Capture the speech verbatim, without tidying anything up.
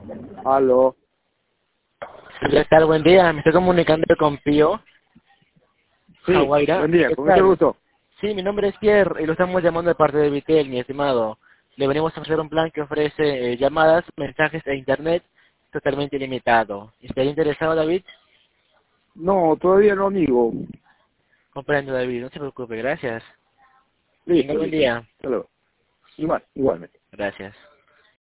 Aló. ¿Qué tal? Buen día. Me estoy comunicando con Pío. Sí, Jaguaira. buen día, ¿Qué con mucho tal? gusto. Sí, mi nombre es Pierre y lo estamos llamando de parte de Vitel, mi estimado. Le venimos a ofrecer un plan que ofrece eh, llamadas, mensajes e internet totalmente ilimitado. ¿Estaría interesado, David? No, todavía no, amigo. Comprendo, David. No se preocupe. Gracias. Tenga Listo, buen listo. día. Hasta luego. Igual, igualmente. Gracias.